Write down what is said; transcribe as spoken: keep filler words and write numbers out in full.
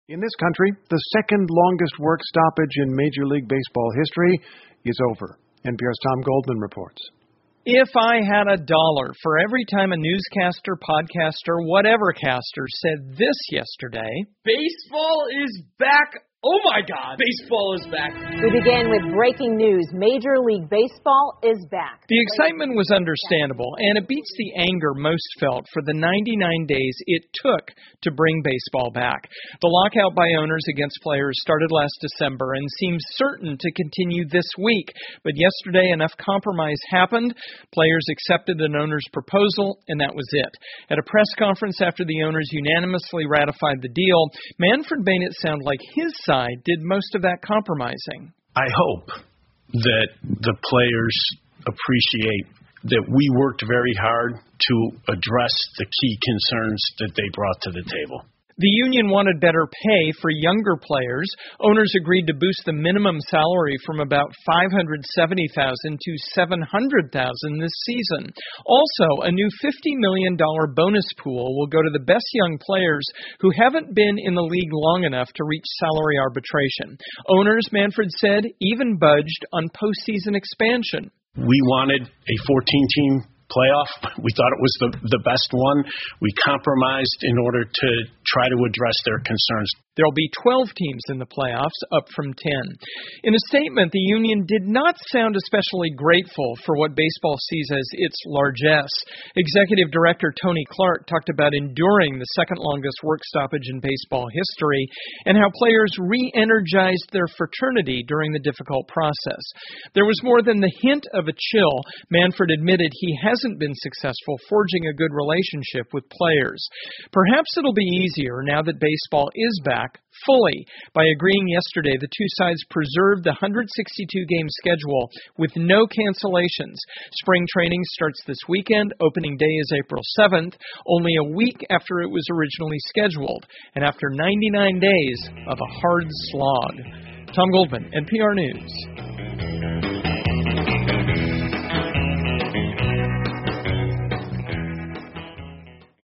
In this country, the second longest work stoppage in Major League Baseball history is over. N P R's Tom Goldman reports. If I had a dollar for every time a newscaster, podcaster, whatever caster said this yesterday, baseball is back. Oh my God, baseball is back. We begin with breaking news. Major League Baseball is back. The excitement was understandable, and it beats the anger most felt for the ninety-nine days it took to bring baseball back. The lockout by owners against players started last December and seems certain to continue this week. But yesterday, enough compromise happened. Players accepted an owner's proposal, and that was it. At a press conference after the owners unanimously ratified the deal, Manfred made it sound like his side did most of that compromising. I hope that the players appreciate that we worked very hard to address the key concerns that they brought to the table. The union wanted better pay for younger players. Owners agreed to boost the minimum salary from about five hundred seventy thousand dollars to seven hundred thousand dollars this season. Also, a new fifty million dollars bonus pool will go to the best young players who haven't been in the league long enough to reach salary arbitration. Owners, Manfred said, even budged on postseason expansion. We wanted a fourteen-team playoff. We thought it was the, the best one. We compromised in order to try to address their concerns. There'll be twelve teams in the playoffs, up from ten. In a statement, the union did not sound especially grateful for what baseball sees as its largesse. Executive Director Tony Clark talked about enduring the second longest work stoppage in baseball history and how players re-energized their fraternity during the difficult process. There was more than the hint of a chill. Manfred admitted he hasn't been successful forging a good relationship with players. Perhaps it'll be easier now that baseball is back fully. By agreeing yesterday, the two sides preserved the one hundred sixty-two game schedule with no cancellations. Spring training starts this weekend. Opening day is April seventh, only a week after it was originally scheduled, and after ninety-nine days of a hard slog. Tom Goldman, N P R News.